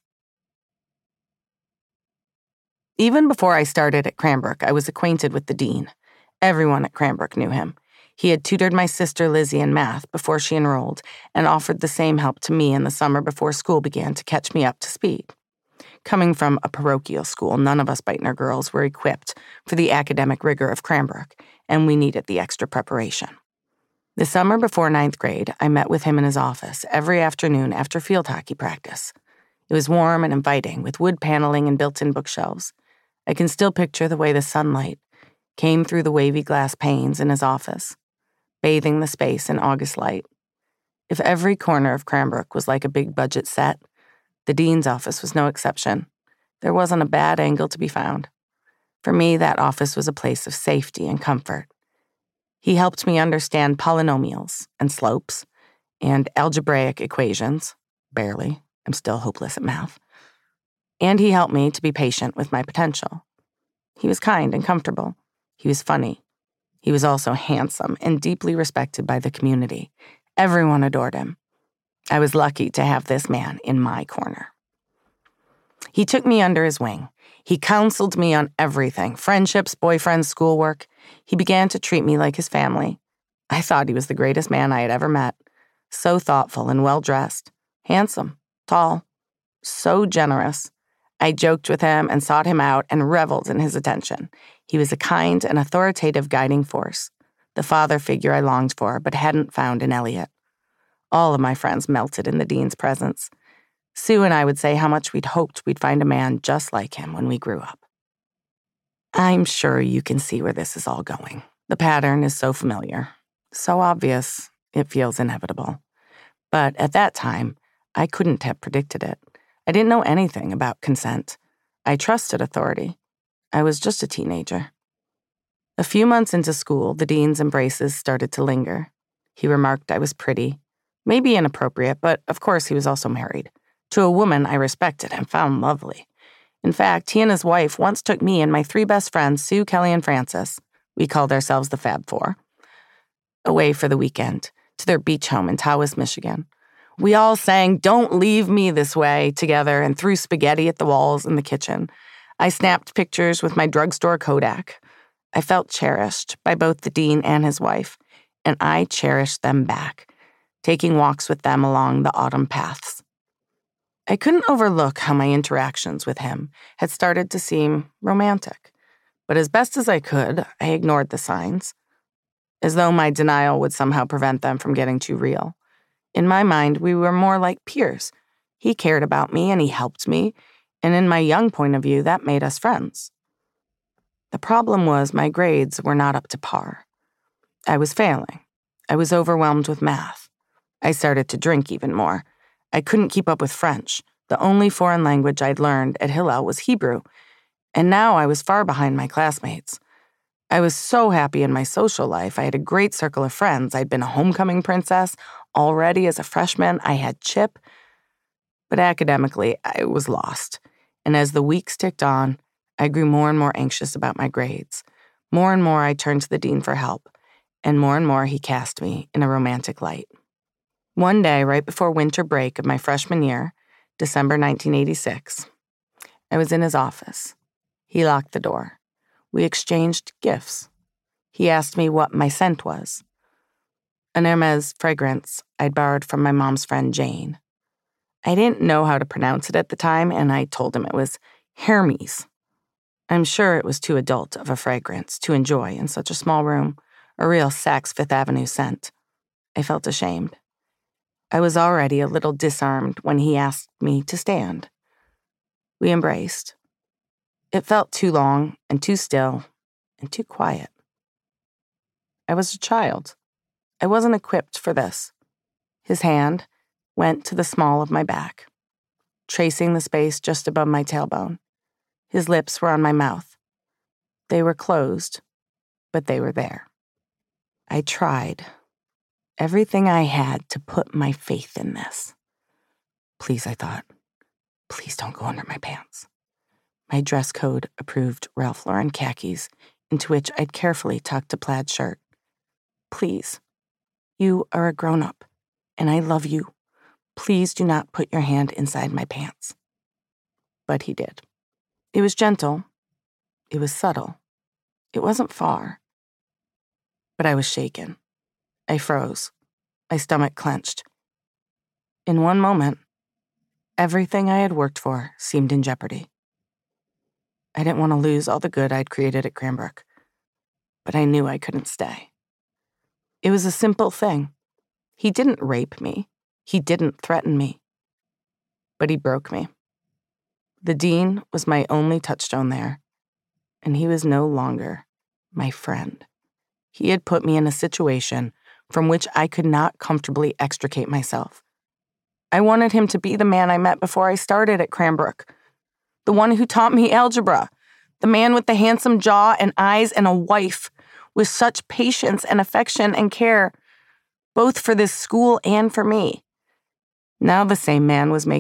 Even before I started at Cranbrook, I was acquainted with the dean. Everyone at Cranbrook knew him. He had tutored my sister Lizzie in math before she enrolled and offered the same help to me in the summer before school began to catch me up to speed. Coming from a parochial school, none of us Beitner girls were equipped for the academic rigor of Cranbrook, and we needed the extra preparation. The summer before 9th grade, I met with him in his office every afternoon after field hockey practice. It was warm and inviting, with wood paneling and built-in bookshelves. I can still picture the way the sunlight came through the wavy glass panes in his office, bathing the space in August light. If every corner of Cranbrook was like a big budget set, the dean's office was no exception. There wasn't a bad angle to be found. For me, that office was a place of safety and comfort. He helped me understand polynomials and slopes, and algebraic equations. Barely. I'm still hopeless at math. And he helped me to be patient with my potential. He was kind and comfortable. He was funny. He was also handsome and deeply respected by the community. Everyone adored him. I was lucky to have this man in my corner. He took me under his wing. He counseled me on everything, friendships, boyfriends, schoolwork. He began to treat me like his family. I thought he was the greatest man I had ever met. So thoughtful and well-dressed, handsome, tall, so generous. I joked with him and sought him out and reveled in his attention. He was a kind and authoritative guiding force, the father figure I longed for but hadn't found in Elliot. All of my friends melted in the dean's presence. Sue and I would say how much we'd hoped we'd find a man just like him when we grew up. I'm sure you can see where this is all going. The pattern is so familiar, so obvious, it feels inevitable. But at that time, I couldn't have predicted it. I didn't know anything about consent. I trusted authority. I was just a teenager. A few months into school, the dean's embraces started to linger. He remarked I was pretty, maybe inappropriate, but of course he was also married, to a woman I respected and found lovely. In fact, he and his wife once took me and my 3 best friends, Sue, Kelly, and Frances, we called ourselves the Fab Four, away for the weekend to their beach home in Tawas, Michigan. We all sang "Don't Leave Me This Way" together and threw spaghetti at the walls in the kitchen. I snapped pictures with my drugstore Kodak. I felt cherished by both the dean and his wife, and I cherished them back, taking walks with them along the autumn paths. I couldn't overlook how my interactions with him had started to seem romantic, but as best as I could, I ignored the signs, as though my denial would somehow prevent them from getting too real. In my mind, we were more like peers. He cared about me and he helped me, and in my young point of view, that made us friends. The problem was my grades were not up to par. I was failing. I was overwhelmed with math. I started to drink even more. I couldn't keep up with French. The only foreign language I'd learned at Hillel was Hebrew, and now I was far behind my classmates. I was so happy in my social life. I had a great circle of friends. I'd been a homecoming princess. Already as a freshman, I had Chip. But academically, I was lost. And as the weeks ticked on, I grew more and more anxious about my grades. More and more I turned to the dean for help, and more he cast me in a romantic light. One day, right before winter break of my freshman year, December 1986, I was in his office. He locked the door. We exchanged gifts. He asked me what my scent was. An Hermes fragrance I'd borrowed from my mom's friend Jane. I didn't know how to pronounce it at the time, and I told him it was Hermes. I'm sure it was too adult of a fragrance to enjoy in such a small room, a real Saks Fifth Avenue scent. I felt ashamed. I was already a little disarmed when he asked me to stand. We embraced. It felt too long and too still and too quiet. I was a child. I wasn't equipped for this. His hand went to the small of my back, tracing the space just above my tailbone. His lips were on my mouth. They were closed, but they were there. I tried everything I had to put my faith in this. Please, I thought, please don't go under my pants. My dress code approved Ralph Lauren khakis, into which I'd carefully tucked a plaid shirt. Please, you are a grown-up, and I love you. Please do not put your hand inside my pants. But he did. It was gentle. It was subtle. It wasn't far. But I was shaken. I froze. My stomach clenched. In one moment, everything I had worked for seemed in jeopardy. I didn't want to lose all the good I'd created at Cranbrook, but I knew I couldn't stay. It was a simple thing. He didn't rape me. He didn't threaten me. But he broke me. The dean was my only touchstone there, and he was no longer my friend. He had put me in a situation from which I could not comfortably extricate myself. I wanted him to be the man I met before I started at Cranbrook, the one who taught me algebra, the man with the handsome jaw and eyes and a wife with such patience and affection and care. both for this school and for me. Now the same man was making